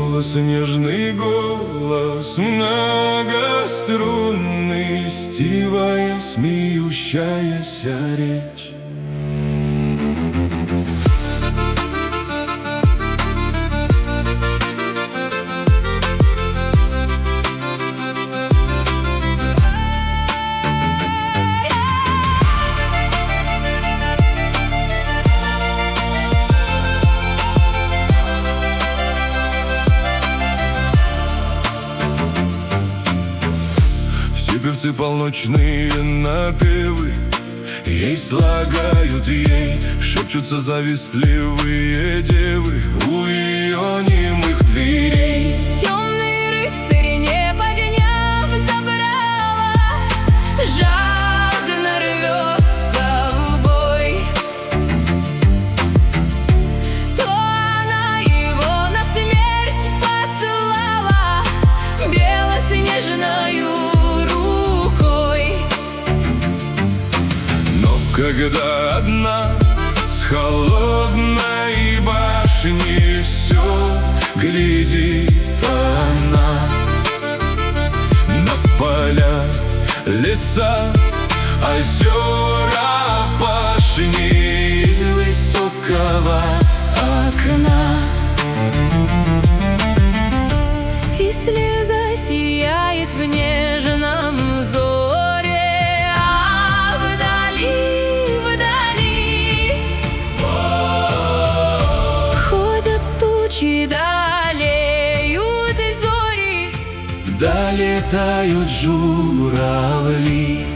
голос, нежный голос, многострунный, льстивая, смеющаяся речь. Певцы полночные напевы ей слагают, ей шепчутся завистливые девы у ее немых дверей. Темный рыцарь, не подняв забрала, жадно рвется в бой. То она его на смерть послала белоснежною. Когда одна с холодной башни все глядит она на поля, леса, озера, пашни из высокого окна. И слеза сияет в нежном взоре, а вдали тучи, далеют и зори, долетают журавли.